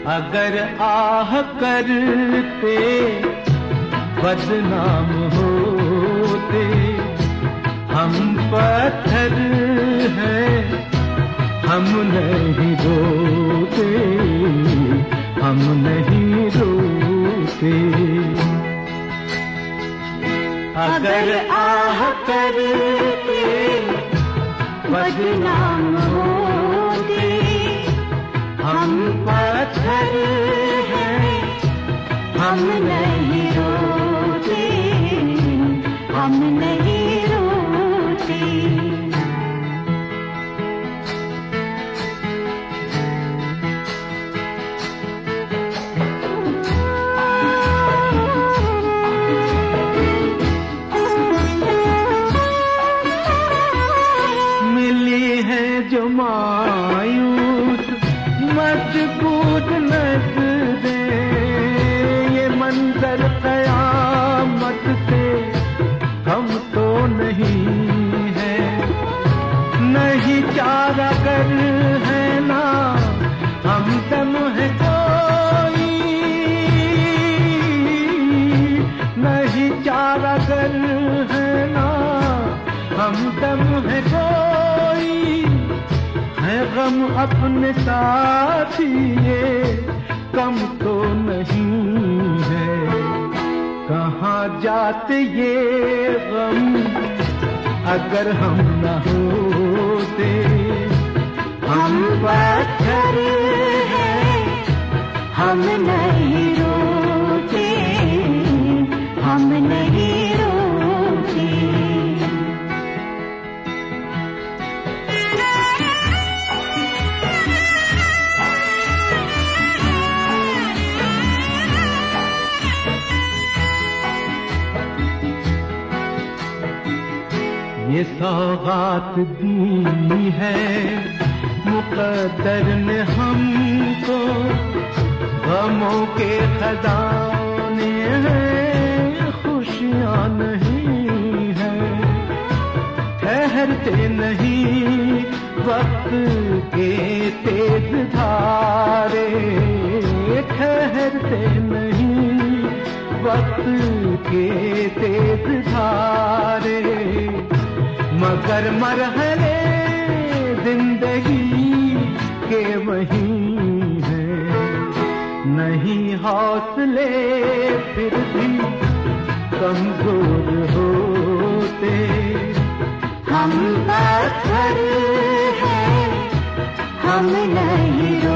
अगर आह करते बदनाम होते, हम पत्थर हैं, हम नहीं रोते, हम नहीं रोते। अगर आह करते बदनाम होते, हम पत्थर हैं, हम नहीं रोते, हम नहीं रोते। जो मायूस मजबूर नज़रें, ये मंजर क़यामत से हम तो नहीं है, नहीं चारागर है ना हमदम है कोई, नहीं चारागर है ना हमदम है कोई। है गम अपने साथी ये कम तो नहीं है, कहाँ जाते ये गम अगर हम न होते। हम पत्थर हैं, हम नहीं रोते, हम नहीं रोते। ये सौगात दी है मुक़द्दर ने हमको, गमों के खजाने हैं, खुशियाँ नहीं हैं, ठहरते नहीं वक्त के तेज धारे, ठहरते नहीं वक्त के तेज धारे, मगर मरहले जिंदगी के वही हैं, नहीं हौसले फिर भी कमजोर होते। हम पत्थर हैं, हम नहीं